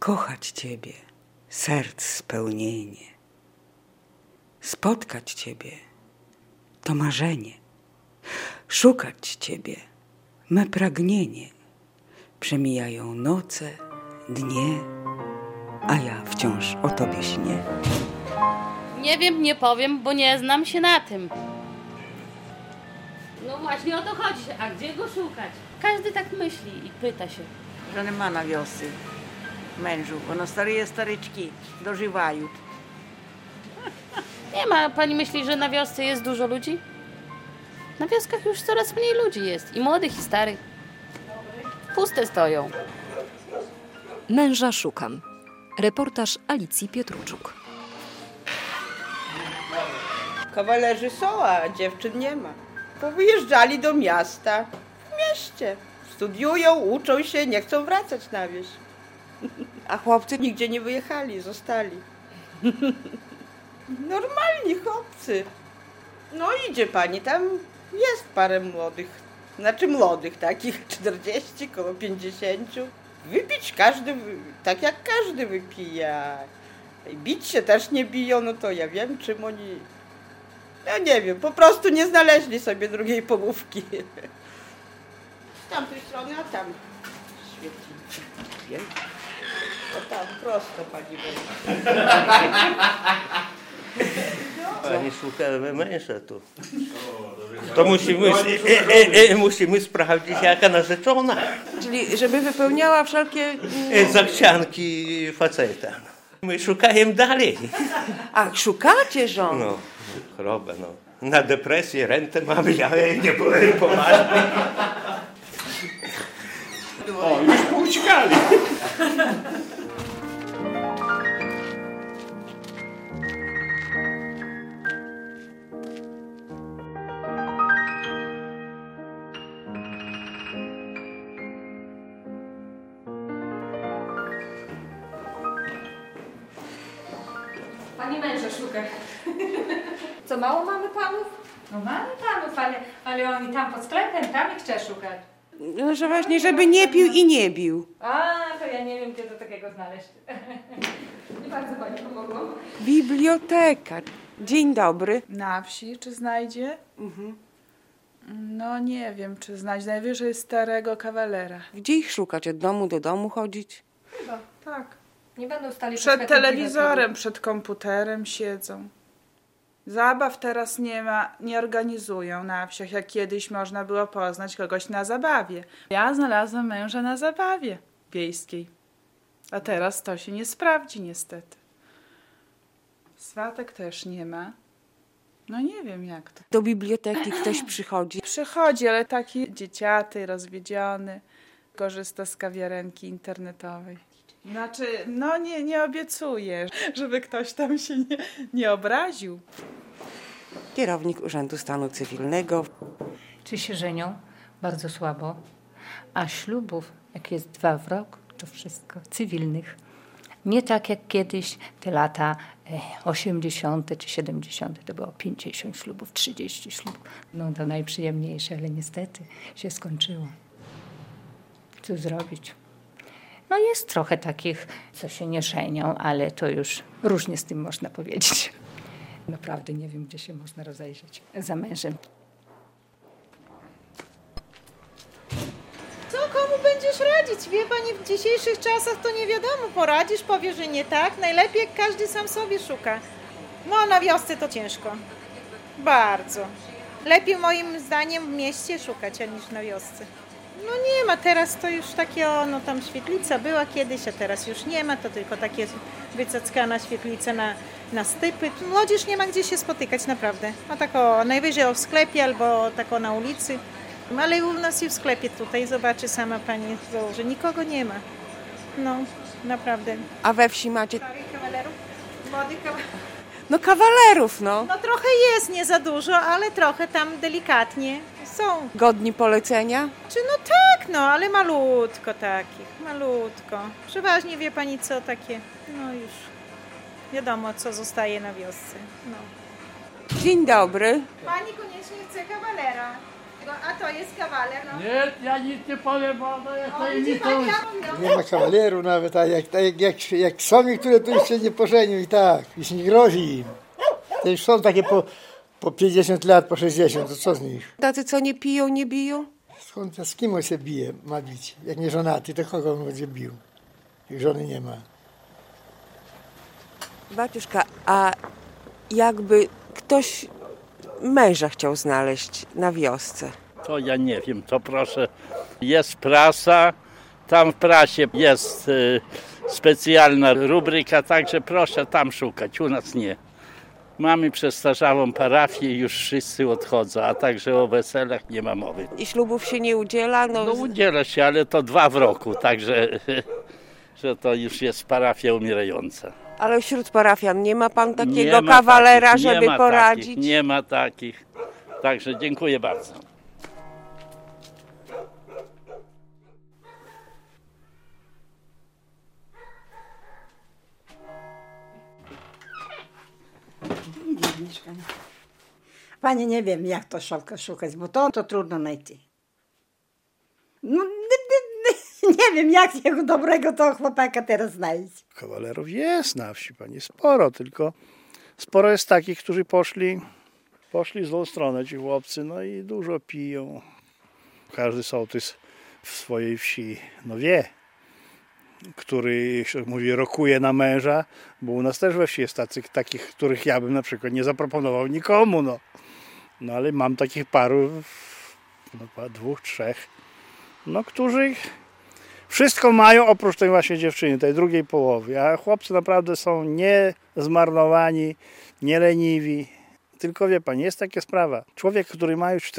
Kochać Ciebie, serc spełnienie. Spotkać Ciebie to marzenie. Szukać Ciebie me pragnienie. Przemijają noce, dnie, a ja wciąż o Tobie śnię. Nie wiem, nie powiem, bo nie znam się na tym. No właśnie o to chodzi. A gdzie go szukać? Każdy tak myśli i pyta się. Że нема na wiosce mężów, bo stare staryczki dożywają. Nie ma, pani myśli, że na wiosce jest dużo ludzi? Na wioskach już coraz mniej ludzi jest. I młodych, i starych. Puste stoją. Męża szukam. Reportaż Alicji Pietruczuk. Kawalerzy są, a dziewczyn nie ma. Powyjeżdżali do miasta w mieście. Studiują, uczą się, nie chcą wracać na wieś. A chłopcy nigdzie nie wyjechali, zostali. Normalni chłopcy. No idzie pani, tam jest parę młodych. Znaczy młodych, takich 40, koło 50. Wypić każdy, tak jak każdy wypija. Bić się też nie biją, no to ja wiem, czym oni... Ja nie wiem, po prostu nie znaleźli sobie drugiej połówki. Z tamtej strony, a tam świeci. O tam, prosto pani będzie. Pani szukamy męża tu. To musimy sprawdzić, jaka narzeczona. Czyli żeby wypełniała wszelkie... Zachcianki faceta. My szukamy dalej. Ach, szukacie żon? No, chorobę, no. Na depresję, rentę mamy, ja jej nie byłem poważny. O, już pouciekali. Pani męża szuka. Co, mało mamy panów? No mamy panów, ale oni tam pod sklepem, tam ich trzeba szukać. No, że właśnie, żeby nie pił i nie bił. A, to ja nie wiem, gdzie do takiego znaleźć. Nie bardzo pani pomogłam. Biblioteka. Dzień dobry. Na wsi czy znajdzie? No nie wiem, czy znajdzie. Najwyżej starego kawalera. Gdzie ich szukać? Od domu do domu chodzić? Chyba, tak. Nie będą stali Przed telewizorem, przed komputerem siedzą. Zabaw teraz nie ma, nie organizują na wsiach, jak kiedyś można było poznać kogoś na zabawie. Ja znalazłam męża na zabawie wiejskiej. A teraz to się nie sprawdzi niestety. Swatek też nie ma. No nie wiem jak to. Do biblioteki ktoś przychodzi? Przychodzi, ale taki dzieciaty, rozwiedziony. Korzysta z kawiarenki internetowej. Znaczy, no nie obiecuję, żeby ktoś tam się nie obraził. Kierownik Urzędu Stanu Cywilnego. Czy się żenią? Bardzo słabo. A ślubów, jak jest 2 w rok, to wszystko cywilnych. Nie tak jak kiedyś, te lata 80. czy 70. to było 50 ślubów, 30 ślubów. No to najprzyjemniejsze, ale niestety się skończyło. Co zrobić? No jest trochę takich, co się nie żenią, ale to już różnie z tym można powiedzieć. Naprawdę nie wiem, gdzie się można rozejrzeć za mężem. Co komu będziesz radzić? Wie pani, w dzisiejszych czasach to nie wiadomo, poradzisz, powiesz, że nie tak. Najlepiej jak każdy sam sobie szuka. No na wiosce to ciężko. Bardzo. Lepiej moim zdaniem w mieście szukać, niż na wiosce. No nie ma, teraz to już takie, no tam świetlica była kiedyś, a teraz już nie ma, to tylko takie wycackana świetlica na stypy. Młodzież nie ma gdzie się spotykać, naprawdę. A tak najwyżej w sklepie albo tak na ulicy. Ale u nas i w sklepie tutaj, zobaczy sama pani, że nikogo nie ma. No, naprawdę. A we wsi macie? Starych kawalerów? Młodych kawalerów? No kawalerów, no. No trochę jest, nie za dużo, ale trochę tam delikatnie są. Godni polecenia? Czy no tak, no, ale malutko takich, malutko. Przeważnie wie pani co, takie, no już wiadomo co zostaje na wiosce, no. Dzień dobry. Pani koniecznie chce kawalera. A to jest kawaler, no. Nie, ja nic nie powiem, bo to jest tajemnicą. Nie ma kawalerów nawet, a jak są niektóre, to jeszcze nie pożenią i tak. Już nie grozi im. To już są takie po 50 lat, po 60, to co z nich? Tacy, co nie piją, nie biją? Skąd, z kim on się bije, ma bić? Jak nie żonaty, to kogo on będzie bił? Jak żony nie ma. Baciuszka, a jakby ktoś męża chciał znaleźć na wiosce? To ja nie wiem, to proszę. Jest prasa, tam w prasie jest specjalna rubryka, także proszę tam szukać, u nas nie. Mamy przestarzałą parafię i już wszyscy odchodzą, a także o weselach nie ma mowy. I ślubów się nie udziela? No udziela się, ale to 2 w roku, także że to już jest parafia umierająca. Ale wśród parafian nie ma pan takiego kawalera, takich, żeby poradzić? Takich, nie ma takich, także dziękuję bardzo. Panie, nie wiem, jak to szukać, bo to trudno znaleźć. No, nie wiem, jak jego dobrego to chłopaka teraz znaleźć. Kawalerów jest na wsi, pani, sporo, tylko sporo jest takich, którzy poszli w złą stronę, ci chłopcy, no i dużo piją. Każdy sołtys w swojej wsi, no wie, który, jak się mówi, rokuje na męża, bo u nas też we wsi jest takich, których ja bym na przykład nie zaproponował nikomu, no. No ale mam takich paru, 2, 3, no, którzy wszystko mają oprócz tej właśnie dziewczyny, tej drugiej połowy, a chłopcy naprawdę są niezmarnowani, nieleniwi, tylko wie pani, jest taka sprawa, człowiek, który ma już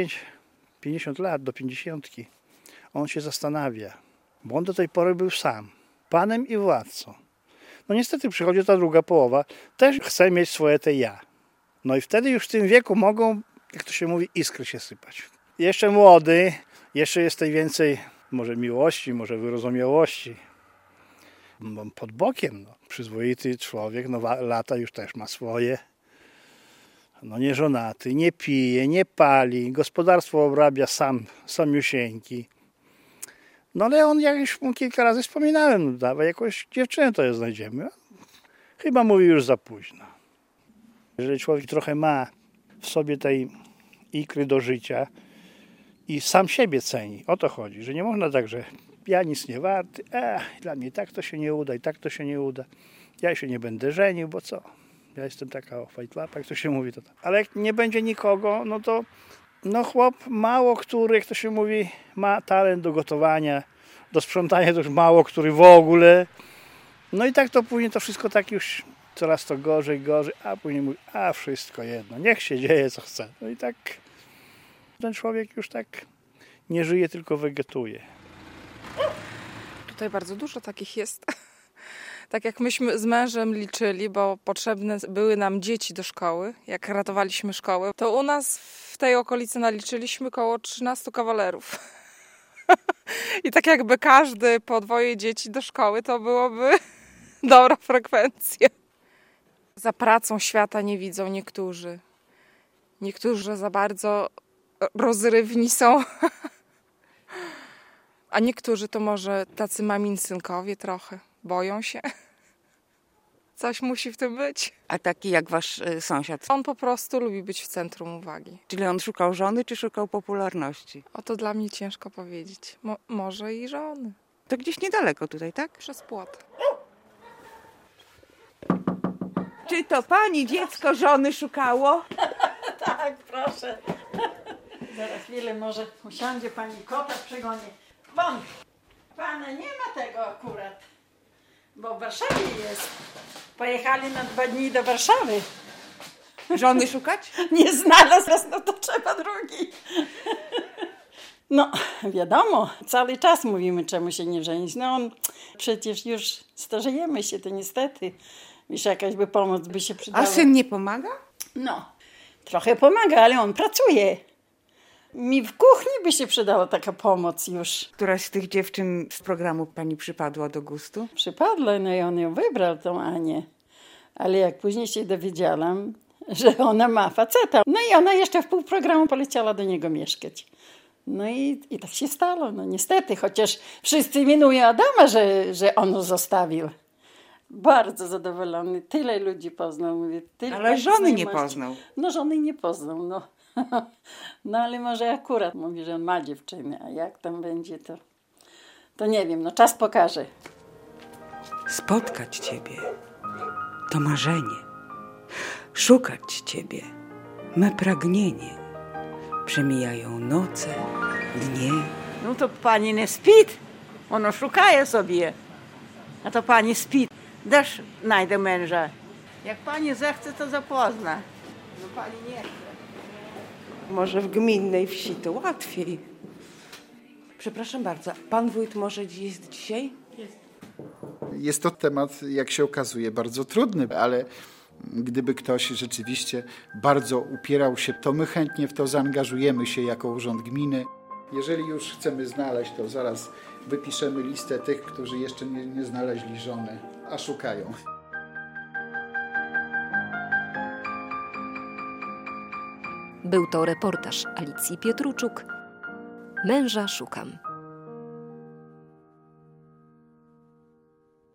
45-50 lat, do 50, on się zastanawia, bo on do tej pory był sam, panem i władcą. No niestety przychodzi ta druga połowa, też chce mieć swoje te ja. No i wtedy już w tym wieku mogą, jak to się mówi, iskry się sypać. Jeszcze młody, jeszcze jest tej więcej może miłości, może wyrozumiałości. Pod bokiem, no, przyzwoity człowiek, no lata już też ma swoje. No nie żonaty, nie pije, nie pali, gospodarstwo obrabia samiusieńki. No ale on, jak już mu kilka razy wspominałem, no dawaj jakąś dziewczynę to je znajdziemy. Chyba mówi już za późno. Jeżeli człowiek trochę ma w sobie tej ikry do życia i sam siebie ceni, o to chodzi, że nie można tak, że ja nic nie warty, dla mnie tak to się nie uda i tak to się nie uda. Ja się nie będę żenił, bo co? Ja jestem taka fajtlapa, jak to się mówi. Ale jak nie będzie nikogo, no to no chłop mało który, jak to się mówi, ma talent do gotowania, do sprzątania to już mało który w ogóle. No i tak to później to wszystko tak już coraz to gorzej, a później mówi, wszystko jedno, niech się dzieje co chce. No i tak ten człowiek już tak nie żyje, tylko wegetuje. Tutaj bardzo dużo takich jest. Tak jak myśmy z mężem liczyli, bo potrzebne były nam dzieci do szkoły, jak ratowaliśmy szkołę, to u nas w tej okolicy naliczyliśmy około 13 kawalerów. I tak jakby każdy po 2 dzieci do szkoły, to byłoby dobra frekwencja. Za pracą świata nie widzą niektórzy. Niektórzy za bardzo rozrywni są. A niektórzy to może tacy mamin synkowie trochę. Boją się. Coś musi w tym być. A taki jak wasz sąsiad? On po prostu lubi być w centrum uwagi. Czyli on szukał żony, czy szukał popularności? O, to dla mnie ciężko powiedzieć. Może i żony. To gdzieś niedaleko tutaj, tak? Przez płot. Czy to pani dziecko żony szukało? Tak, proszę. Zaraz chwilę, może usiądzie pani, kota przegonię. Won, pana nie ma tego akurat, bo w Warszawie jest. Pojechali na 2 dni do Warszawy. Żony szukać? Nie znalazł, no to trzeba drugi. No, wiadomo, cały czas mówimy, czemu się nie żenić. No, przecież już starzejemy się, to niestety. Wiesz, jakaś by pomoc by się przydała. A syn nie pomaga? No, trochę pomaga, ale on pracuje. Mi w kuchni by się przydała taka pomoc już. Któraś z tych dziewczyn z programu pani przypadła do gustu? Przypadła, no i on ją wybrał, tą Anię. Ale jak później się dowiedziałam, że ona ma faceta. No i ona jeszcze w pół programu poleciała do niego mieszkać. No i tak się stało, no niestety, chociaż wszyscy miłują Adama, że on zostawił. Bardzo zadowolony, tyle ludzi poznał. Mówię, tyle Ale żony nie poznał. No żony nie poznał, no. No ale może akurat mówi, że on ma dziewczynę, a jak tam będzie, to nie wiem, no czas pokaże. Spotkać Ciebie to marzenie, szukać Ciebie me pragnienie. Przemijają noce, dnie. No to pani nie spit, ono szukaje sobie. A to pani spit, też znajdę męża. Jak pani zechce, to zapozna. No pani nie chce. Może w gminnej wsi to łatwiej. Przepraszam bardzo, pan wójt może jest dzisiaj? Jest to temat, jak się okazuje, bardzo trudny, ale gdyby ktoś rzeczywiście bardzo upierał się, to my chętnie w to zaangażujemy się jako urząd gminy. Jeżeli już chcemy znaleźć, to zaraz wypiszemy listę tych, którzy jeszcze nie znaleźli żony, a szukają. Był to reportaż Alicji Pietruczuk. Męża szukam.